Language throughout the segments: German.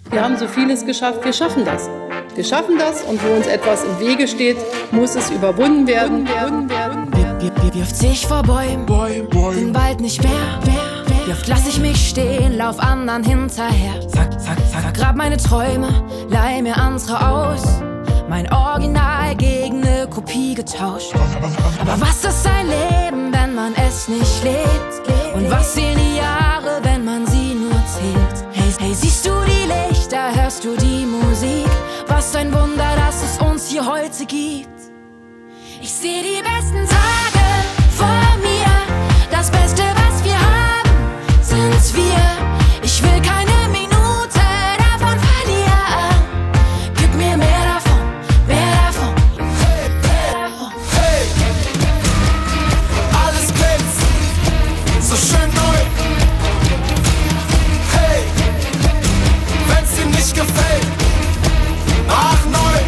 Wir haben so vieles geschafft, wir schaffen das. Wir schaffen das und wo uns etwas im Wege steht, muss es überwunden werden. Wie oft seh ich vor Bäumen, bin bald nicht mehr. Wie oft lass ich mich stehen, lauf anderen hinterher. Vergrab meine Träume, leih mir andere aus. Mein Original gegen ne Kopie getauscht. Aber was ist ein Leben, wenn man es nicht lebt? Und was zählen die Jahre, wenn man sie nur zählt? Hey, siehst du die Lichter, hörst du die Musik? Was ein Wunder, dass es uns hier heute gibt. Ich seh die besten Tage vor mir. Das Beste, was wir haben, sind wir. Ich will keine Minute davon verlieren. Gib mir mehr davon, mehr davon. Mehr davon. Hey, alles glänzt, so schön neu. Hey, wenn's dir nicht gefällt, mach neu.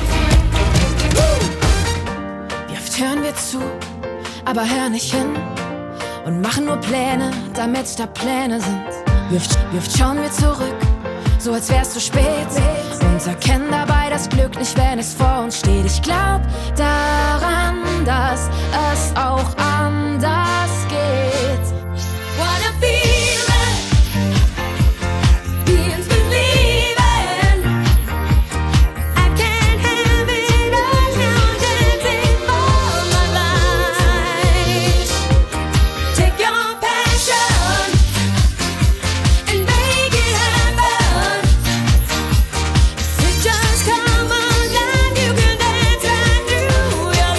Wie oft hören wir zu, aber hören nicht hin und machen nur Pläne, damit da Pläne sind. Wie oft schauen wir zurück, so als wär's zu spät und erkennen dabei das Glück nicht, wenn es vor uns steht. Ich glaub daran, dass es auch anders geht. What a feeling, feelings believing. I can't have it all now, dancing for my life. Take your passion and make it happen. If it just come undone, you can dance right through your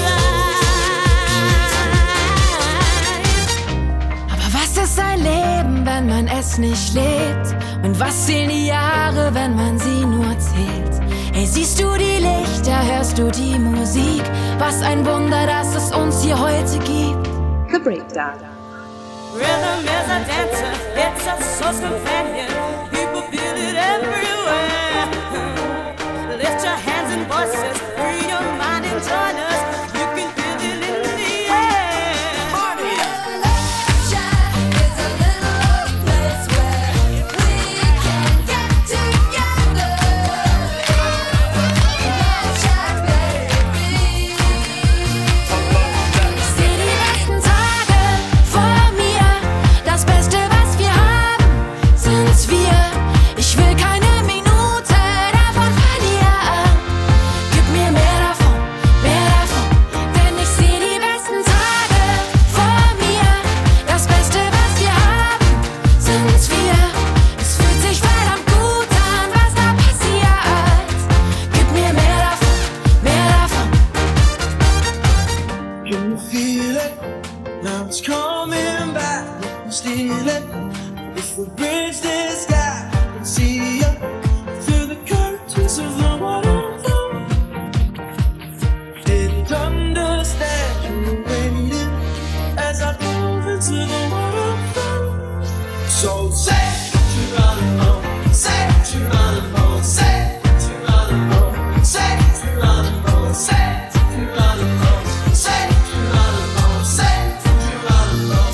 life. Aber was ist ein Leben, wenn man es nicht lebt? Und was zählen die Jahre, wenn man sie nur zählt? Hey, siehst du die Lichter, hörst du die Musik? Was ein Wunder, dass es uns hier heute gibt. The Breakdown. Rhythm is a dancer, it's a source companion. People feel it everywhere. Lift your hands and voices, free your mind and join us. You can feel it in the air. Party! Sunshine is a little place where we can get together. Sunshine, baby. Ich seh die besten Tage vor mir. Das Beste, was wir haben, sind wir. Ich will keine Minute davon verlieren. Gib mir mehr davon, denn ich seh die besten Tage vor mir. Das Beste, was wir haben, sind wir. Es fühlt sich verdammt gut an, was da passiert. Gib mir mehr davon, mehr davon. Can you feel it? Now it's coming back. Steal it. If we bridge this gap and see you through the curtains of the waterfall. Didn't understand you waited as I dove into the waterfall. So say you're running home, say you're running home, say you're running home, say you're running home, say you're running home, say you're running home, say you're running home.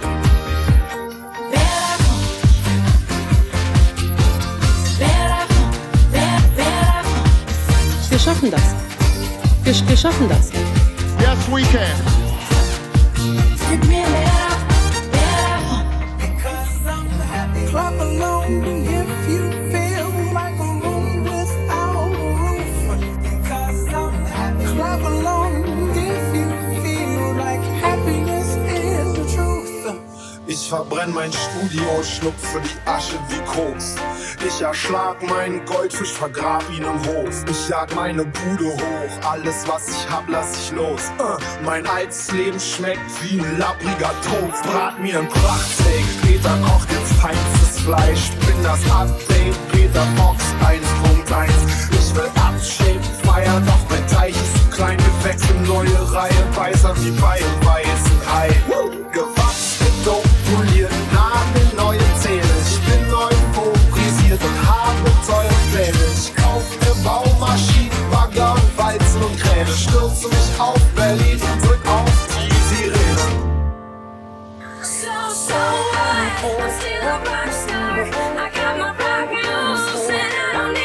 Wir schaffen das. Wir schaffen das. Yes, we can. Gib mir mehr davon. Because I'm happy. Clap along if you feel like a room without a roof. Because I'm happy. Clap along if you feel like happiness is the truth. Ich verbrenn mein Studio, schlupfe die Asche wie Koks. Ich erschlag meinen Goldfisch, vergrab ihn im Hof. Ich jag meine Bude hoch, alles was ich hab, lass ich los. Mein altes Leben schmeckt wie ein labbriger Toast. Brat mir ein Prachtsteak, Peter kocht jetzt feinstes Fleisch. Bin das Update, Peter Fox 1.1. Ich will abshapen, feiern, doch mein Teich ist zu klein. Wir wechseln neue Reihe, weißer wie bei weißen Hai. Gewachsen, dope, poliert, Nagel, neue Zähne. Ich bin euphorisiert und habe teure Pläne. Ich kauf mir Baumaschinen, Bagger und Walzen und Kräne. Stürze mich auf Berlin und drück auf die Sirene. So what? I'm still a rock star. I got my rock and roll, so said I don't need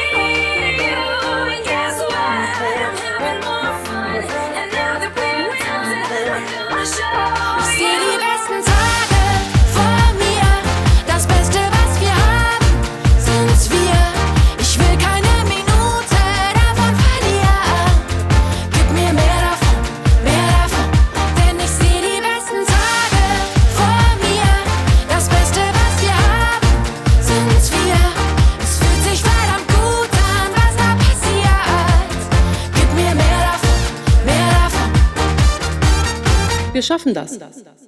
Wir schaffen das.